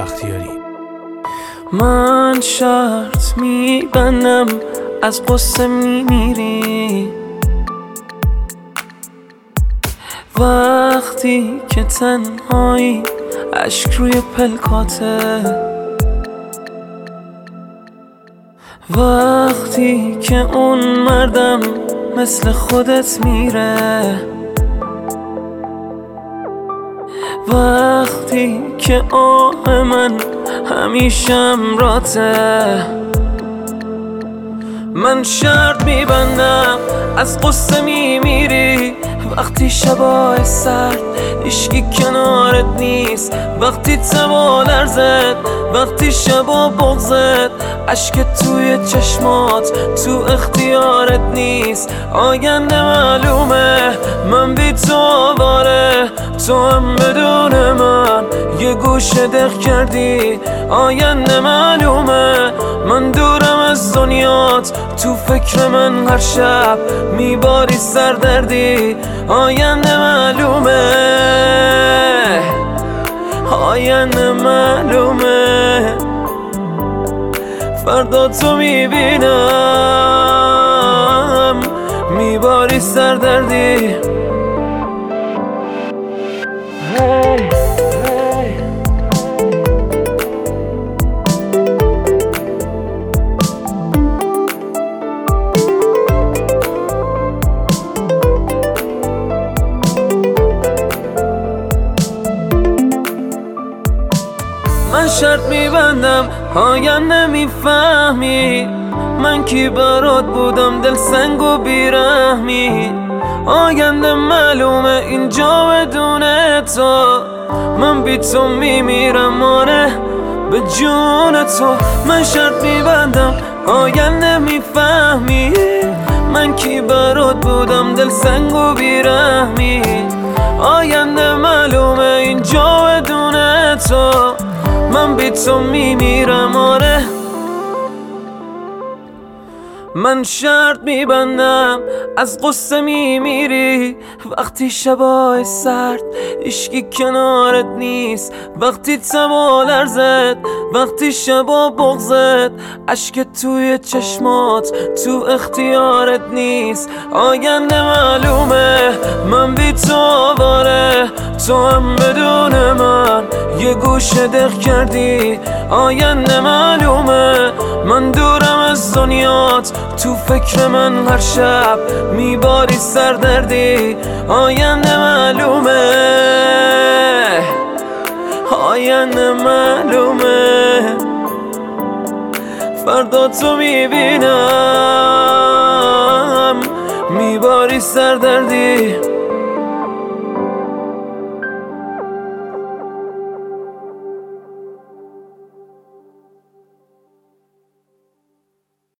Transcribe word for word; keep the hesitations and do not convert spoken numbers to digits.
بختیاری. من شرط میبندم از قصه میمیری وقتی که تنهایی اشک روی پلکاته، وقتی که اون مردم مثل خودت میره، وقتی که آه من همیشه امراته. من شرط میبندم از قصه میمیری وقتی شبای سرد هیچکی کنارت نیست، وقتی تبا لرزد، وقتی شبا بغزد اشک توی چشمات تو اختیارت نیست. آینده معلومه من بی تو آواره، تو هم بدون من یه گوشه دق کردی. آینده معلومه من دورم از دنیات، تو فکر من هر شب میباری سردردی. آینده معلومه، آینده معلومه فردا تو میبینم میباری سردردی. hey, hey. من شرط میبندم آینده میفهمی من کی برات بودم، دل سنگ و بیرحمی. آینده معلومه اینجا بدون تو من بی تو میمیرم، آره به جون تو. من شرط میبندم آینده میفهمی من کی برات بودم، دل سنگ و بیرحمی. آینده معلومه اینجا بدون تو من بی تو میمیرم، آره. من شرط میبندم از قصه میمیری وقتی شبای سرد هیچکی کنارت نیست، وقتی تبا لرزد، وقتی شبا بغزد اشک توی چشمات تو اختیارت نیست. آینده معلومه من بی تو آواره، تو هم بدون من یه گوشه دق کردی. آینده معلومه من دورم از دنیات، تو فکر من هر شب میباری سردردی. آینده معلومه، آینده معلومه فردا تو میبینم میباری سردردی.